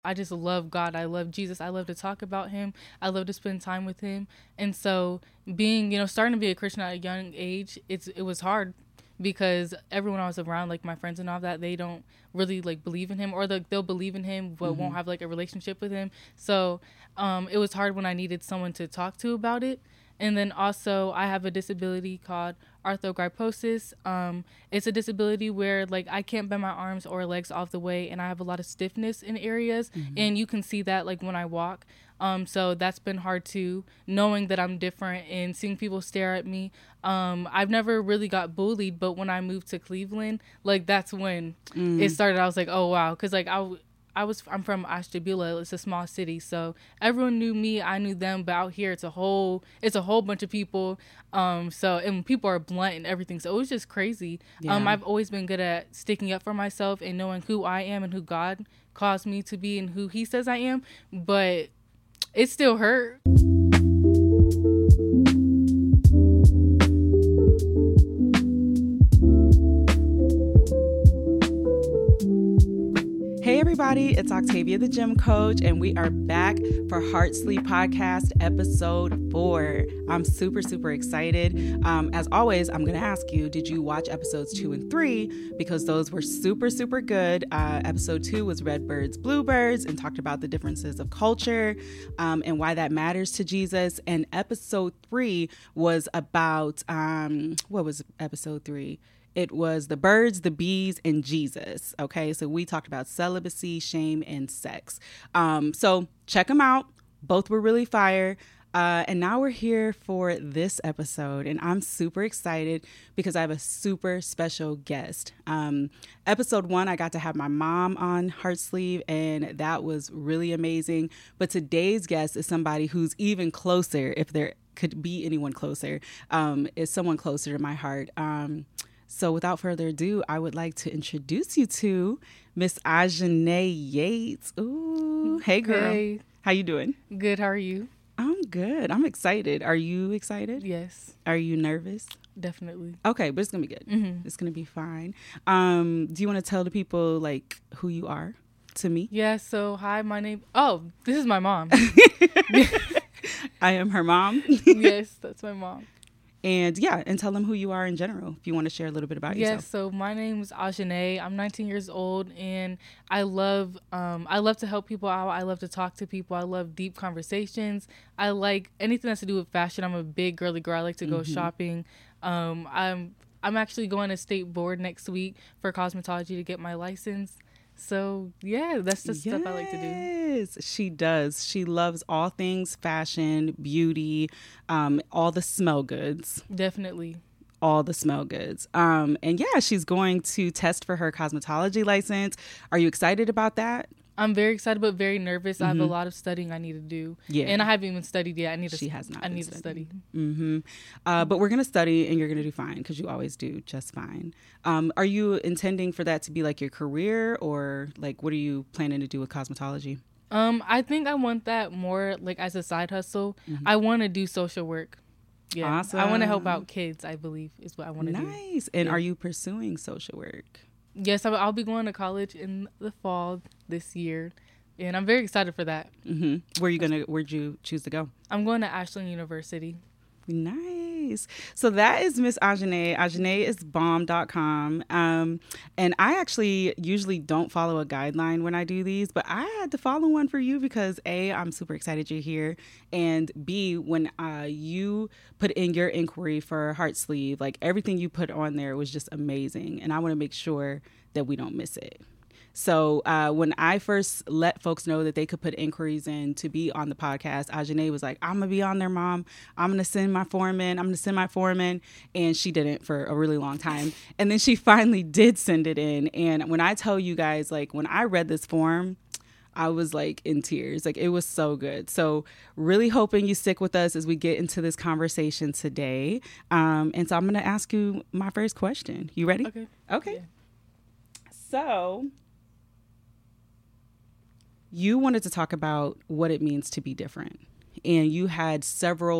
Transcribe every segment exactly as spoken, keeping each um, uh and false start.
I just love God. I love Jesus. I love to talk about him. I love to spend time with him. And so being, you know, starting to be a Christian at a young age, it's it was hard because everyone I was around, like my friends and all that, they don't really like believe in him, or like they'll believe in him but Mm-hmm. won't have like a relationship with him. So um, it was hard when I needed someone to talk to about it. And then also I have a disability called arthrogryposis. Um, it's a disability where like I can't bend my arms or legs off the way, and I have a lot of stiffness in areas, Mm-hmm. and you can see that like when I walk. Um, so that's been hard too, knowing that I'm different and seeing people stare at me. Um, I've never really got bullied, but when I moved to Cleveland, like that's when Mm. it started. I was like, oh wow, because like I, w- I was I'm from Ashtabula. It's a small city, so everyone knew me. I knew them, but out here it's a whole it's a whole bunch of people. Um, so and people are blunt and everything. So it was just crazy. Yeah. Um, I've always been good at sticking up for myself and knowing who I am and who God caused me to be and who He says I am. But it still hurt. Hey everybody, it's Octavia the Gym Coach, and we are back for Heart Sleep Podcast episode four. I'm super, super excited. Um, as always, I'm going to ask you, did you watch episodes two and three? Because those were super, super good. Uh, episode two was Redbirds, Bluebirds, and talked about the differences of culture um, and why that matters to Jesus. And episode three was about, um, what was episode three? It was the birds, the bees, and Jesus. Okay, so we talked about celibacy, shame, and sex. Um, so check them out. Both were really fire. Uh, and now we're here for this episode, and I'm super excited because I have a super special guest. Um, episode one, I got to have my mom on Heart Sleeve, and that was really amazing. But today's guest is somebody who's even closer, if there could be anyone closer, um, is someone closer to my heart. Um, So without further ado, I would like to introduce you to Miss Ajane Yates. Ooh, hey girl. Hey. How you doing? Good. How are you? I'm good. I'm excited. Are you excited? Yes, Are you nervous? definitely. Okay, but it's gonna be good. Mm-hmm. It's gonna be fine. Um, do you want to tell the people like who you are to me? Yeah. So hi, my name. Oh, this is my mom. I am her mom. Yes, that's my mom. And yeah, and tell them who you are in general. If you want to share a little bit about Yes, yourself. so my name is Ajane. I'm nineteen years old, and I love um, I love to help people out. I love to talk to people. I love deep conversations. I like anything that's to do with fashion. I'm a big girly girl. I like to go Mm-hmm. shopping. Um, I'm I'm actually going to state board next week for cosmetology to get my license. So yeah, that's the stuff I like to do. Yes, she does. She loves all things fashion, beauty, um, all the smell goods, Definitely. all the smell goods. Um, and yeah, she's going to test for her cosmetology license. Are you excited about that? I'm very excited, but very nervous. I have a lot of studying I need to do. Mm-hmm. Yeah. And I haven't even studied yet. I need to. She has not I been need to study. Mm-hmm. Uh, but we're going to study and you're going to do fine because you always do just fine. Um, are you intending for that to be like your career, or like what are you planning to do with cosmetology? Um, I think I want that more like as a side hustle. I want to do social work. Yeah, I want to help Awesome. out kids. I believe is what I want to do. Nice. And Yeah. are you pursuing social work? Yes, I'll, I'll be going to college in the fall this year, and I'm very excited for that. Mm-hmm. Where are you gonna? Where'd you choose to go? I'm going to Ashland University. Nice. So that is Miss Ajane. Ajane is bomb dot com. Um, and I actually usually don't follow a guideline when I do these, but I had to follow one for you because A, I'm super excited you're here. And B, when uh, you put in your inquiry for Heart Sleeve, like everything you put on there was just amazing. And I want to make sure that we don't miss it. So uh, when I first let folks know that they could put inquiries in to be on the podcast, Ajane was like, I'm going to be on there, Mom. I'm going to send my form in. I'm going to send my form in. And she didn't for a really long time. And then she finally did send it in. And when I tell you guys, like when I read this form, I was like in tears. Like it was so good. So really hoping you stick with us as we get into this conversation today. Um, and so I'm going to ask you my first question. You ready? Okay. Okay. Yeah. So you wanted to talk about what it means to be different. And you had several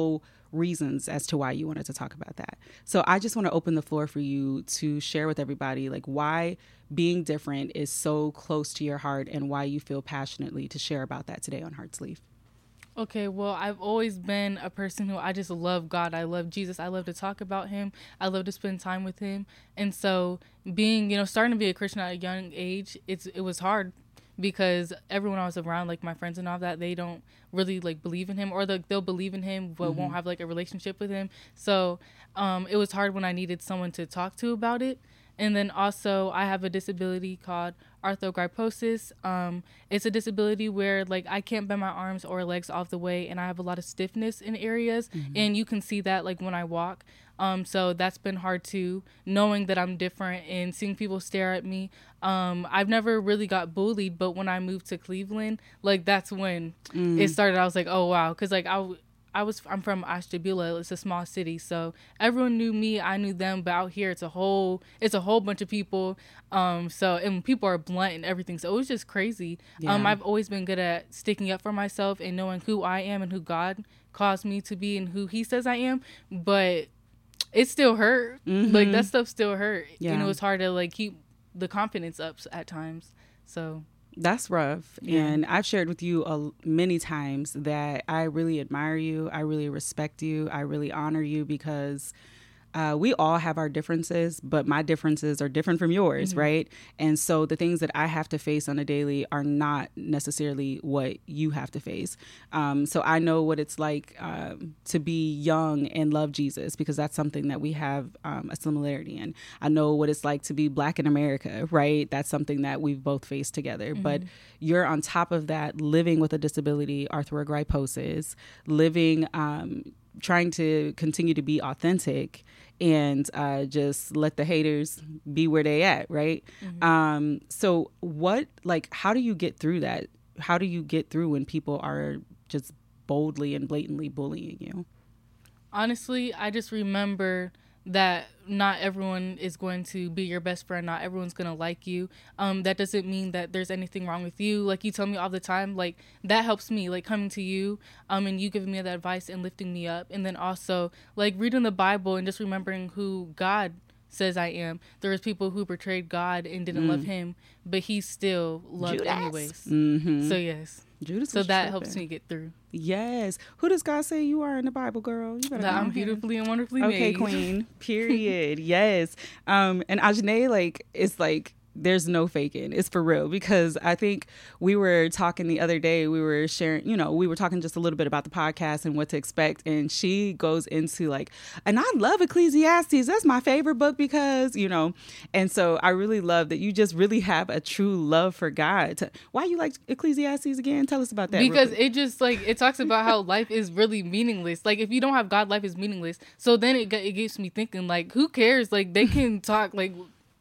reasons as to why you wanted to talk about that. So I just want to open the floor for you to share with everybody, like, why being different is so close to your heart and why you feel passionately to share about that today on Heart Sleeve. Okay, well, I've always been a person who I just love God. I love Jesus. I love to talk about him. I love to spend time with him. And so being, you know, starting to be a Christian at a young age, it's it was hard because everyone I was around, like my friends and all that, they don't really like believe in him, or the, they'll believe in him but mm-hmm. won't have like a relationship with him. So um, it was hard when I needed someone to talk to about it. And then also I have a disability called arthrogryposis. Um, it's a disability where like I can't bend my arms or legs off the way, and I have a lot of stiffness in areas, mm-hmm. and you can see that like when I walk. Um, so that's been hard too, knowing that I'm different and seeing people stare at me. Um, I've never really got bullied, but when I moved to Cleveland, like that's when mm. it started. I was like, oh wow, because like I. W- I was I'm from Ashtabula. It's a small city, so everyone knew me. I knew them, but out here it's a whole it's a whole bunch of people. Um, so and people are blunt and everything. So it was just crazy. Yeah. Um, I've always been good at sticking up for myself and knowing who I am and who God caused me to be and who He says I am. But it still hurt. Mm-hmm. Like that stuff still hurt. Yeah. And it was hard to like keep the confidence up at times. So. That's rough. Yeah. And I've shared with you uh, many times that I really admire you. I really respect you. I really honor you because uh, we all have our differences, but my differences are different from yours, mm-hmm. right? And so the things that I have to face on a daily are not necessarily what you have to face. Um, so I know what it's like um, to be young and love Jesus, because that's something that we have um, a similarity in. I know what it's like to be Black in America, right? That's something that we've both faced together. Mm-hmm. But you're on top of that, living with a disability, arthrogryposis, living, um, trying to continue to be authentic and uh, just let the haters be where they at, right? Mm-hmm. Um, so what, like, how do you get through that? How do you get through when people are just boldly and blatantly bullying you? Honestly, I just remember that not everyone is going to be your best friend. Not everyone's going to like you. Um, that doesn't mean that there's anything wrong with you. Like you tell me all the time, like that helps me, like coming to you um, and you giving me that advice and lifting me up. And then also like reading the Bible and just remembering who God says I am. There was people who betrayed God and didn't mm. love him, but he still loved Judas. anyways. Mm-hmm. So yes. Judas so that tripping. helps me get through. Yes. Who does God say you are in the Bible, girl? You better that I'm beautifully and wonderfully okay, made. Okay, queen. Period. Yes. Um, and Ajane, like, it's like, there's no faking. It's for real, because I think we were talking the other day, we were sharing, you know, we were talking just a little bit about the podcast and what to expect. And she goes into like, and I love Ecclesiastes. That's my favorite book because, you know, and so I really love that you just really have a true love for God. Why you like Ecclesiastes again? Tell us about that. Because it just like, it talks about how life is really meaningless. Like if you don't have God, life is meaningless. So then it, it gets me thinking like, who cares? Like they can talk like,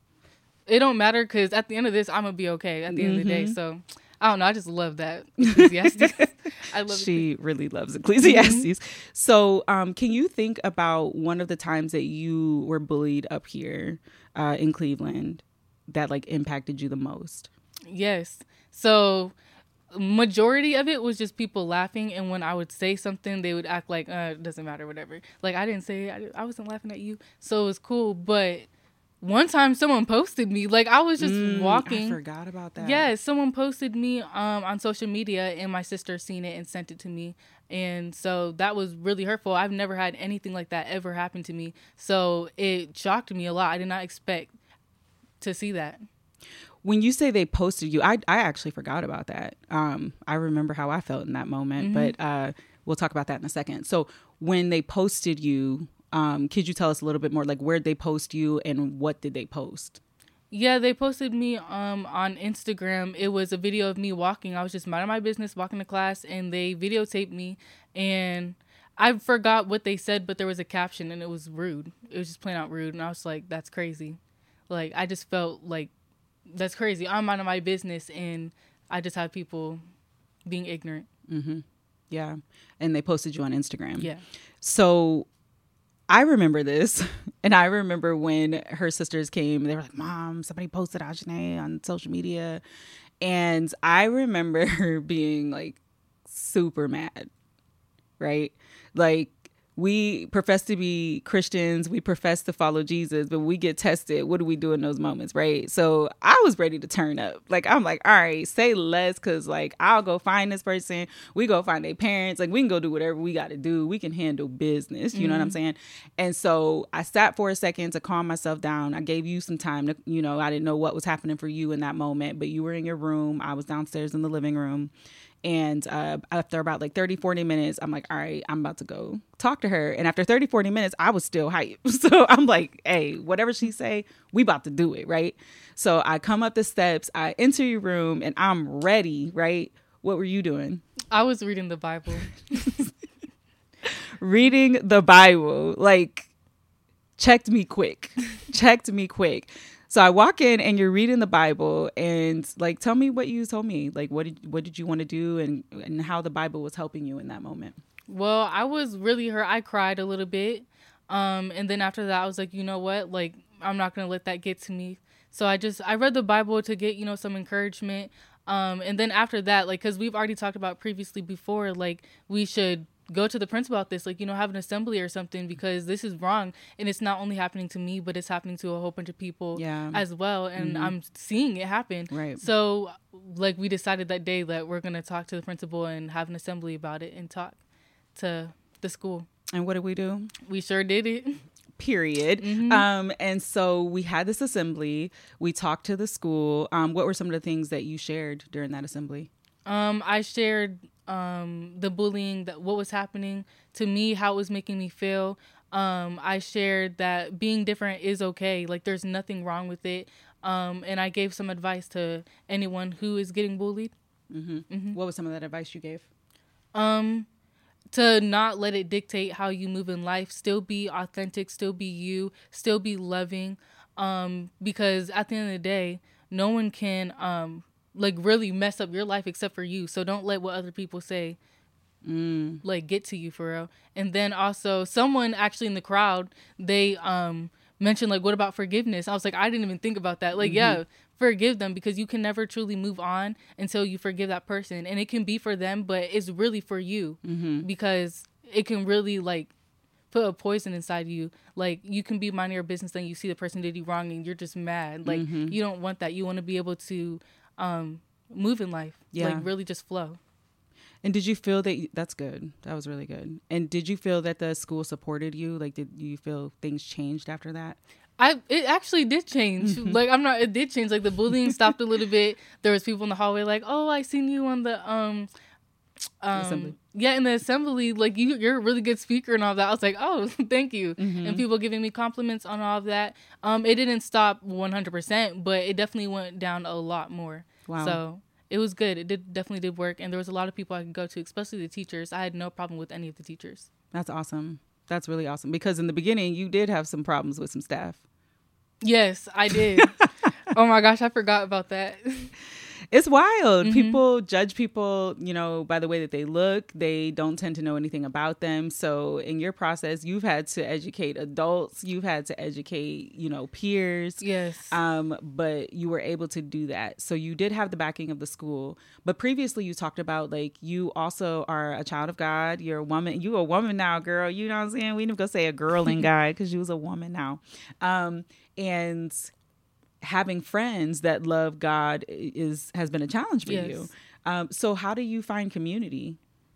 it don't matter because at the end of this, I'm going to be okay at the end mm-hmm. of the day. So, I don't know. I just love that. Ecclesiastes. I love She it. really loves Ecclesiastes. Mm-hmm. So, um, can you think about one of the times that you were bullied up here uh, in Cleveland that like impacted you the most? Yes. So, majority of it was just people laughing. And when I would say something, they would act like, uh, it doesn't matter, whatever. Like, I didn't say it. I, I wasn't laughing at you. So, it was cool. But one time someone posted me, like I was just mm, walking. I forgot about that. Yeah, someone posted me um, on social media and my sister seen it and sent it to me. And so that was really hurtful. I've never had anything like that ever happen to me. So it shocked me a lot. I did not expect to see that. When you say they posted you, I, I actually forgot about that. Um, I remember how I felt in that moment, mm-hmm. but uh, we'll talk about that in a second. So when they posted you, Um, could you tell us a little bit more, like where'd they post you and what did they post? Yeah, they posted me um, on Instagram. It was a video of me walking. I was just minding my business, walking to class, and they videotaped me. And I forgot what they said, but there was a caption, and it was rude. It was just plain out rude. And I was like, that's crazy. Like, I just felt like, that's crazy. I'm minding my business, and I just have people being ignorant. Mm-hmm. Yeah. And they posted you on Instagram. Yeah. So I remember this, and I remember when her sisters came, they were like, Mom, somebody posted Ajane on social media. And I remember her being like super mad, right? Like we profess to be Christians, we profess to follow Jesus, but we get tested. What do we do in those moments, right? So I was ready to turn up. Like, I'm like, all right, say less, because like I'll go find this person. We go find their parents. Like, we can go do whatever we got to do. We can handle business. You mm-hmm. know what I'm saying? And so I sat for a second to calm myself down. I gave you some time to, you know, I didn't know what was happening for you in that moment, but you were in your room. I was downstairs in the living room. And uh, after about like thirty, forty minutes, I'm like, all right, I'm about to go talk to her. And after thirty, forty minutes, I was still hyped. So I'm like, hey, whatever she say, we about to do it, right? So I come up the steps, I enter your room, and I'm ready, right? What were you doing? I was reading the Bible. Reading the Bible, like, checked me quick. checked me quick. So I walk in and you're reading the Bible, and like, tell me what you told me. Like, what did what did you want to do, and and how the Bible was helping you in that moment? Well, I was really hurt. I cried a little bit. Um, and then after that, I was like, you know what? Like, I'm not going to let that get to me. So I just, I read the Bible to get, you know, some encouragement. Um, and then after that, like, because we've already talked about previously before, like, we should go to the principal about this, like, you know, have an assembly or something, because this is wrong. And it's not only happening to me, but it's happening to a whole bunch of people yeah. as well. And mm-hmm. I'm seeing it happen. Right. So, like, we decided that day that we're going to talk to the principal and have an assembly about it and talk to the school. And what did we do? We sure did it. Period. Mm-hmm. Um, and so we had this assembly. We talked to the school. Um, what were some of the things that you shared during that assembly? Um, I shared um, the bullying, that what was happening to me, how it was making me feel. Um, I shared that being different is okay. Like, there's nothing wrong with it. Um, and I gave some advice to anyone who is getting bullied. Mm-hmm. Mm-hmm. What was some of that advice you gave? Um, to not let it dictate how you move in life. Still be authentic. Still be you. Still be loving. Um, because at the end of the day, no one can um. like really mess up your life except for you. So don't let what other people say mm. like get to you for real. And then also someone actually in the crowd, they um mentioned like, what about forgiveness? I was like, I didn't even think about that. Like, mm-hmm. yeah, forgive them, because you can never truly move on until you forgive that person. And it can be for them, but it's really for you mm-hmm. because it can really like put a poison inside you. Like, you can be minding your business, then you see the person did you wrong and you're just mad. Like, mm-hmm. you don't want that. You want to be able to um move in life, yeah. like really just flow. And did you feel that you, that's good? That was really good. And did you feel that the school supported you? Like, did you feel things changed after that? I it actually did change. Like, I'm not. It did change. Like, the bullying stopped a little bit. There was people in the hallway like, oh, I seen you on the um, um assembly. Yeah, in the assembly. Like, you, you're a really good speaker and all that. I was like, oh, thank you. Mm-hmm. And people giving me compliments on all of that. Um, it didn't stop one hundred percent, but it definitely went down a lot more. Wow. So it was good. It did definitely did work. And there was a lot of people I could go to, especially the teachers. I had no problem with any of the teachers. That's awesome. That's really awesome. Because in the beginning, you did have some problems with some staff. Yes, I did. Oh my gosh, I forgot about that. It's wild. Mm-hmm. People judge people, you know, by the way that they look. They don't tend to know anything about them. So in your process, you've had to educate adults. You've had to educate, you know, peers. Yes. Um, but you were able to do that. So you did have the backing of the school. But previously you talked about, like, you also are a child of God. You're a woman. You a woman now, girl. You know what I'm saying? We didn't go say a girl in God because you was a woman now. Um, and having friends that love God is has been a challenge for yes. you. Um, so how do you find community?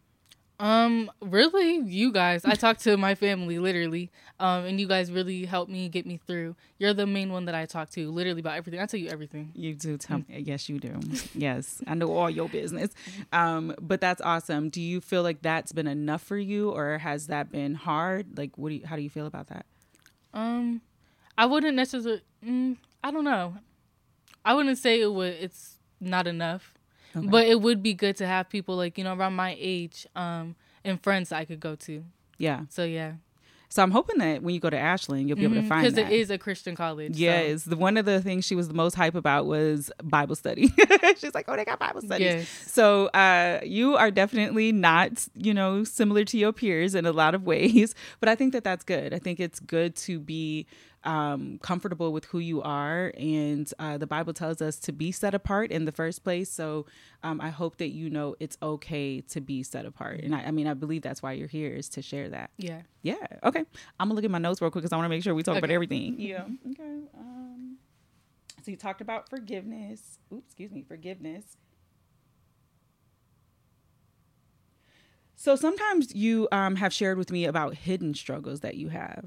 Um, really, you guys. I talk to my family literally, um, and you guys really help me get me through. You're the main one that I talk to, literally about everything. I tell you everything. You do tell me. Yes, you do. Yes, I know all your business. Um, but that's awesome. Do you feel like that's been enough for you, or has that been hard? Like, what do you? How do you feel about that? Um, I wouldn't necessarily. Mm, I don't know. I wouldn't say it would. It's not enough. Okay. But it would be good to have people like, you know, around my age um, and friends I could go to. Yeah. So, yeah. So I'm hoping that when you go to Ashland, you'll be mm-hmm, able to find that. Because it is a Christian college. Yes. So. The, one of the things she was the most hype about was Bible study. She's like, oh, they got Bible studies. Yes. So uh, you are definitely not, you know, similar to your peers in a lot of ways. But I think that that's good. I think it's good to be um, comfortable with who you are. And uh, the Bible tells us to be set apart in the first place. So um, I hope that you know it's okay to be set apart. And I, I mean, I believe that's why you're here, is to share that. Yeah. Yeah. Okay. I'm gonna look at my notes real quick because I want to make sure we talk Okay. about everything. Yeah. Okay. Um, so you talked about forgiveness. Oops, excuse me, forgiveness. So sometimes you um, have shared with me about hidden struggles that you have.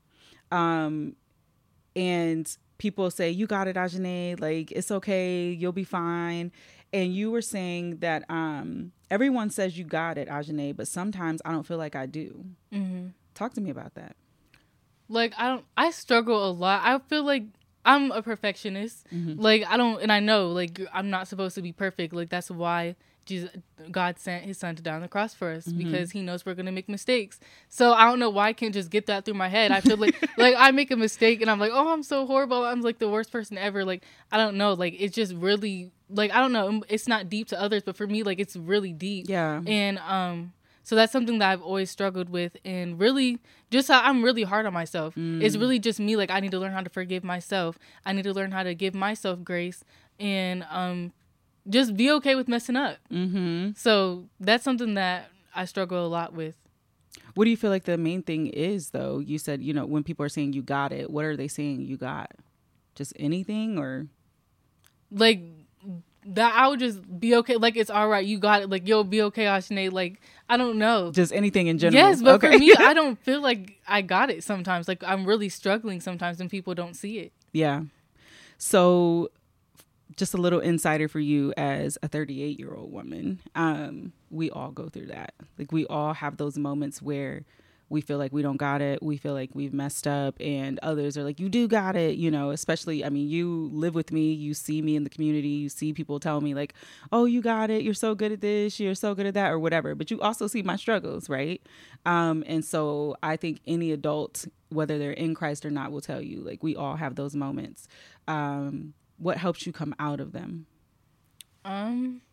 Um, and people say, you got it, Ajane, like, it's okay, you'll be fine. And you were saying that um, everyone says you got it, Ajane, but sometimes I don't feel like I do. Mm-hmm. Talk to me about that. Like, I don't, I struggle a lot. I feel like I'm a perfectionist. Mm-hmm. Like, I don't, and I know, like, I'm not supposed to be perfect. Like, that's why Jesus, God sent his son to die on the cross for us, mm-hmm. because he knows we're going to make mistakes. So I don't know why I can't just get that through my head. I feel like, like I make a mistake and I'm like, oh, I'm so horrible. I'm like the worst person ever. Like, I don't know. Like, it's just really, like, I don't know. It's not deep to others, but for me, like, it's really deep. Yeah. And, um, so that's something that I've always struggled with, and really just how I'm really hard on myself. Mm. It's really just me. Like, I need to learn how to forgive myself. I need to learn how to give myself grace, and, um, just be okay with messing up. Mm-hmm. So that's something that I struggle a lot with. What do you feel like the main thing is, though? You said, you know, when people are saying you got it, what are they saying you got? Just anything, or? Like, that I would just be okay. Like, it's all right. You got it. Like, you'll be okay, Ashane. Like, I don't know. Just anything in general. Yes, but okay. for me, I don't feel like I got it sometimes. Like, I'm really struggling sometimes and people don't see it. Yeah. So just a little insider for you as a thirty-eight year old woman. Um, we all go through that. Like, we all have those moments where we feel like we don't got it. We feel like we've messed up, and others are like, you do got it. You know, especially, I mean, you live with me, you see me in the community, you see people tell me like, oh, you got it. You're so good at this. You're so good at that, or whatever. But you also see my struggles. Right. Um, and so I think any adult, whether they're in Christ or not, will tell you, like, we all have those moments. Um, what helps you come out of them? Um,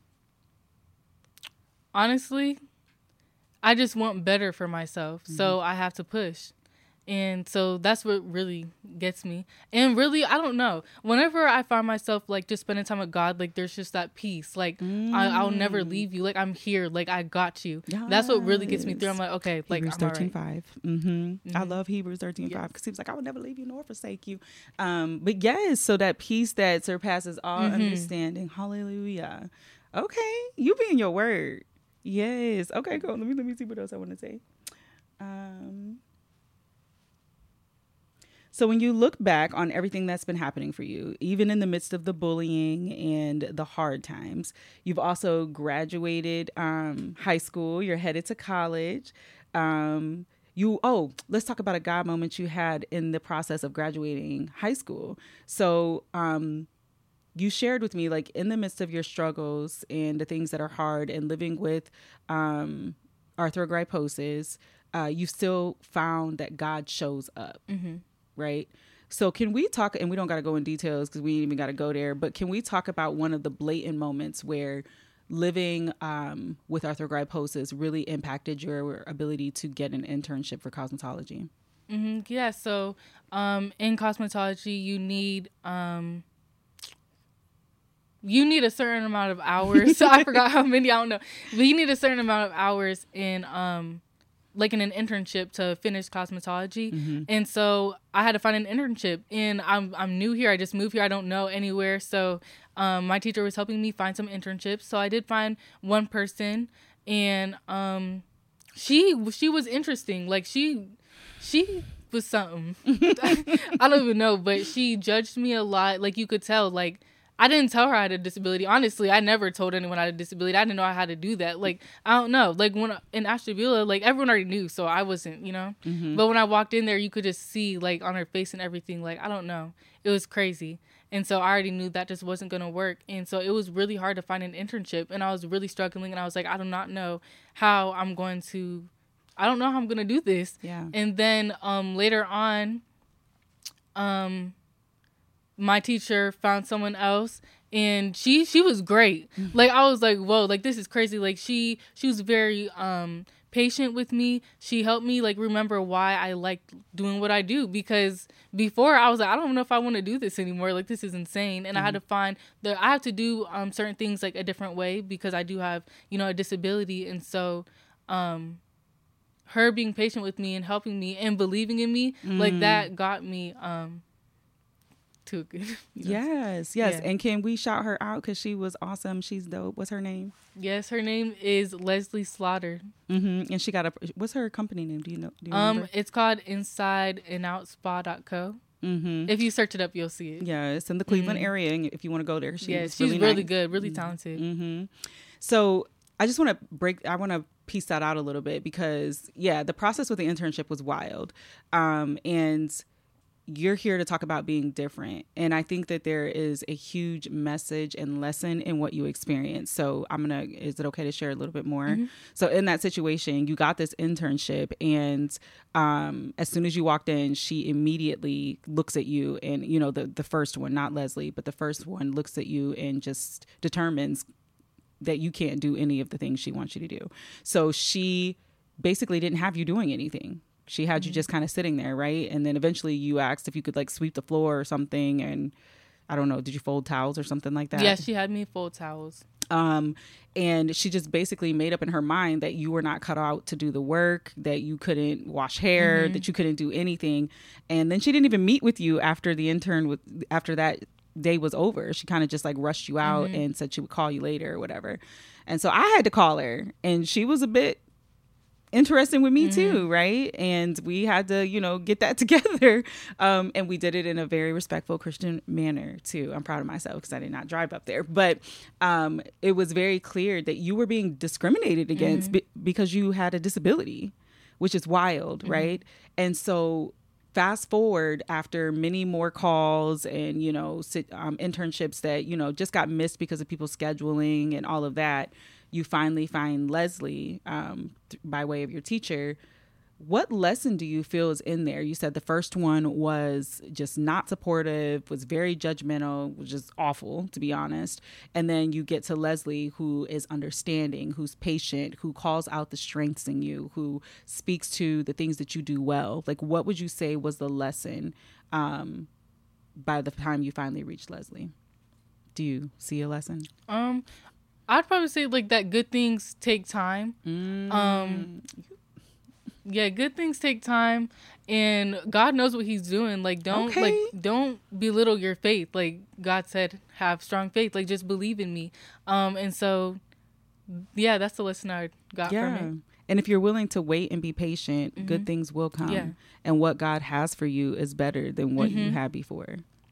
honestly, I just want better for myself. Mm-hmm. So I have to push. And so that's what really gets me. And really, I don't know. Whenever I find myself, like, just spending time with God, like, there's just that peace. Like, mm. I, I'll never leave you. Like, I'm here. Like, I got you. Yes. That's what really gets me through. I'm like, okay, like, Hebrews I'm thirteen five. Right. Mm-hmm. Mm-hmm. I love Hebrews thirteen five yes. because he was like, I will never leave you nor forsake you. Um, but yes, so that peace that surpasses all mm-hmm. understanding. Hallelujah. Okay. You be in your word. Yes. Okay, cool. Let me, let me see what else I want to say. Um... So when you look back on everything that's been happening for you, even in the midst of the bullying and the hard times, you've also graduated um, high school. You're headed to college. Um, you oh, let's talk about a God moment you had in the process of graduating high school. So um, you shared with me, like, in the midst of your struggles and the things that are hard and living with um, arthrogryposis, uh, you still found that God shows up. Mm-hmm. Right. So can we talk, and we don't got to go in details because we ain't even got to go there, but can we talk about one of the blatant moments where living um, with arthrogryposis really impacted your ability to get an internship for cosmetology? Mm-hmm. Yeah. So um, in cosmetology, you need um, you need a certain amount of hours. So I forgot how many, I don't know, but you need a certain amount of hours in um, like in an internship to finish cosmetology. Mm-hmm. And so I had to find an internship, and I'm I'm new here. I just moved here. I don't know anywhere. So um, my teacher was helping me find some internships. So I did find one person, and um, she she was interesting. Like she she was something. I don't even know, but she judged me a lot. Like, you could tell, like, I didn't tell her I had a disability. Honestly, I never told anyone I had a disability. I didn't know I had to do that. Like, I don't know. Like, when in Ashtabula, like, everyone already knew, so I wasn't, you know? Mm-hmm. But when I walked in there, you could just see, like, on her face and everything, like, I don't know. It was crazy. And so I already knew that just wasn't going to work. And so it was really hard to find an internship. And I was really struggling. And I was like, I do not know how I'm going to, I don't know how I'm going to do this. Yeah. And then um, later on, um... my teacher found someone else, and she she was great. Like, I was like, whoa, like, this is crazy. Like, she she was very um patient with me. She helped me like remember why I liked doing what I do, because before I was like, I don't know if I want to do this anymore. Like, this is insane. And mm-hmm. I had to find that I have to do um, certain things like a different way because I do have, you know, a disability. And so um, her being patient with me and helping me and believing in me, mm. like that got me um, to a good. You know? Yes, yes. Yeah. And can we shout her out because she was awesome? She's dope. What's her name? Yes, her name is Leslie Slaughter. Mm-hmm. And she got a, what's her company name? Do you know? Do you um, remember? It's called inside and out spa dot co. Mm-hmm. If you search it up, you'll see it. Yeah, it's in the Cleveland mm-hmm. area. And if you want to go there, she's yeah, she's really, really nice. good, really talented. Mm-hmm. So I just want to break, I want to piece that out a little bit because, yeah, the process with the internship was wild. Um, and you're here to talk about being different. And I think that there is a huge message and lesson in what you experience. So I'm going to, is it okay to share a little bit more? Mm-hmm. So in that situation, you got this internship and um, as soon as you walked in, she immediately looks at you and, you know, the, the first one, not Leslie, but the first one looks at you and just determines that you can't do any of the things she wants you to do. So she basically didn't have you doing anything. She had you just kind of sitting there, right? And then eventually you asked if you could like sweep the floor or something. And I don't know, did you fold towels or something like that? Yeah, she had me fold towels. Um, and she just basically made up in her mind that you were not cut out to do the work, that you couldn't wash hair, mm-hmm. that you couldn't do anything. And then she didn't even meet with you after the intern with after that day was over. She kind of just like rushed you out mm-hmm. and said she would call you later or whatever. And so I had to call her and she was a bit interesting with me mm-hmm. too, right? And we had to, you know, get that together. Um, and we did it in a very respectful Christian manner too. I'm proud of myself because I did not drive up there. But um, it was very clear that you were being discriminated against mm-hmm. be- because you had a disability, which is wild, mm-hmm. right? And so fast forward after many more calls and, you know, sit, um, internships that, you know, just got missed because of people's scheduling and all of that. You finally find Leslie um, th- by way of your teacher. What lesson do you feel is in there? You said the first one was just not supportive, was very judgmental, was just awful, to be honest. And then you get to Leslie, who is understanding, who's patient, who calls out the strengths in you, who speaks to the things that you do well. Like, what would you say was the lesson um, by the time you finally reached Leslie? Do you see a lesson? Um. I'd probably say like that good things take time. Mm. Um, yeah, good things take time, and God knows what He's doing. Like, don't okay. like don't belittle your faith. Like God said, have strong faith. Like, just believe in me. Um, and so, yeah, that's the lesson I got yeah. from it. And if you're willing to wait and be patient, mm-hmm. good things will come. Yeah. And what God has for you is better than what mm-hmm. you had before.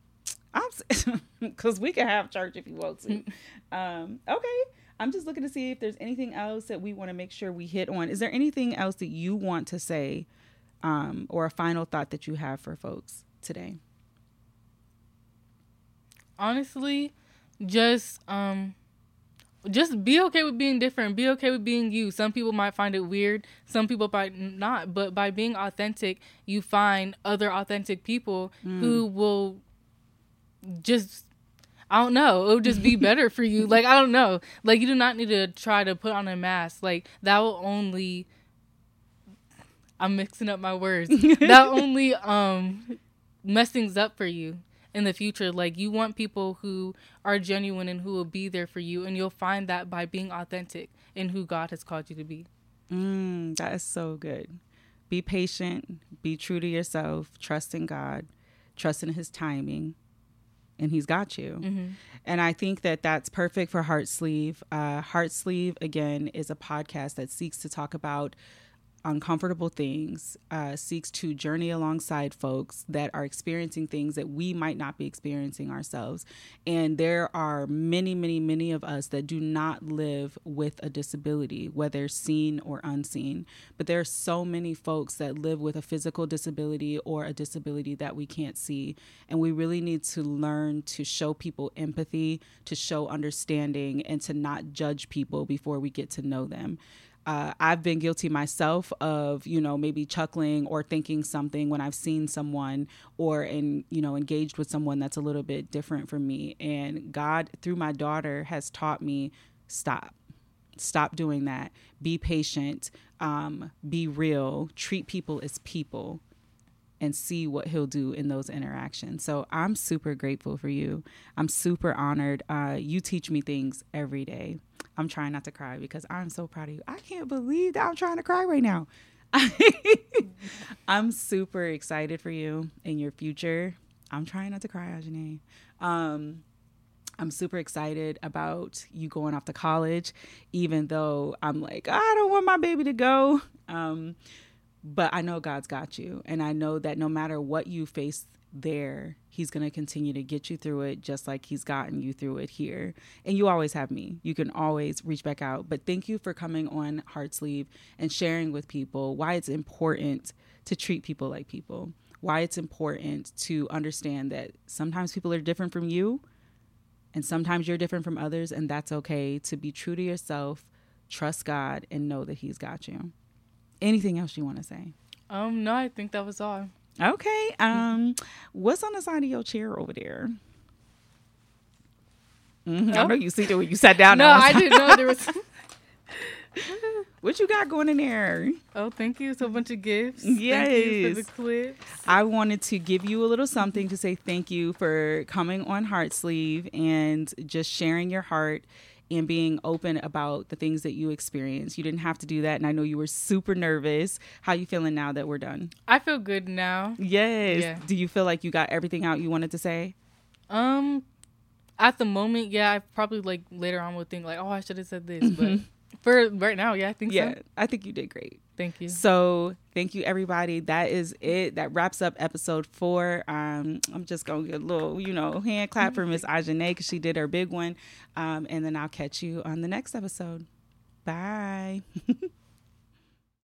Because we can have church if you want to. Um, okay. I'm just looking to see if there's anything else that we want to make sure we hit on. Is there anything else that you want to say um, or a final thought that you have for folks today? Honestly, just um, just be okay with being different. Be okay with being you. Some people might find it weird. Some people might not. But by being authentic, you find other authentic people mm. who will just, I don't know, it would just be better for you. Like, I don't know. Like, you do not need to try to put on a mask. Like, that will only, I'm mixing up my words. That only um mess things up for you in the future. Like, you want people who are genuine and who will be there for you. And you'll find that by being authentic in who God has called you to be. Mm, that is so good. Be patient. Be true to yourself. Trust in God. Trust in His timing. And He's got you. Mm-hmm. And I think that that's perfect for Heart Sleeve. Uh, Heart Sleeve, again, is a podcast that seeks to talk about uncomfortable things, uh, seeks to journey alongside folks that are experiencing things that we might not be experiencing ourselves. And there are many, many, many of us that do not live with a disability, whether seen or unseen. But there are so many folks that live with a physical disability or a disability that we can't see. And we really need to learn to show people empathy, to show understanding, and to not judge people before we get to know them. Uh, I've been guilty myself of, you know, maybe chuckling or thinking something when I've seen someone or, in, you know, engaged with someone that's a little bit different from me. And God, through my daughter, has taught me, stop. Stop doing that. Be patient. Um, be real. Treat people as people and see what he'll do in those interactions. So I'm super grateful for you. I'm super honored. Uh, you teach me things every day. I'm trying not to cry because I'm so proud of you. I can't believe that I'm trying to cry right now. I'm super excited for you and your future. I'm trying not to cry, Ajane. Um, I'm super excited about you going off to college, even though I'm like, I don't want my baby to go. Um, but I know God's got you. And I know that no matter what you face there, he's going to continue to get you through it just like he's gotten you through it here. And you always have me. You can always reach back out. But thank you for coming on Heart Sleeve and sharing with people why it's important to treat people like people, why it's important to understand that sometimes people are different from you and sometimes you're different from others. And that's okay. To be true to yourself, trust God, and know that he's got you. Anything else you want to say? Um, no, I think that was all. Okay. Um, what's on the side of your chair over there? Mm-hmm. Oh. I know you see that when you sat down. No, I didn't know there was. What you got going in there? Oh, thank you. It's a bunch of gifts. Yes. Thank you for the clips. I wanted to give you a little something to say thank you for coming on Heart Sleeve and just sharing your heart and being open about the things that you experience. You didn't have to do that. And I know you were super nervous. How you feeling now that we're done? I feel good now. Yes. Yeah. Do you feel like you got everything out you wanted to say? Um, at the moment, yeah. I probably like later on would think like, oh, I should have said this. Mm-hmm. But for right now, yeah, I think yeah, so. I think you did great. Thank you. So thank you, everybody. That is it. That wraps up episode four. Um, I'm just going to get a little, you know, hand clap for Miss Ajane because she did her big one. Um, and then I'll catch you on the next episode. Bye.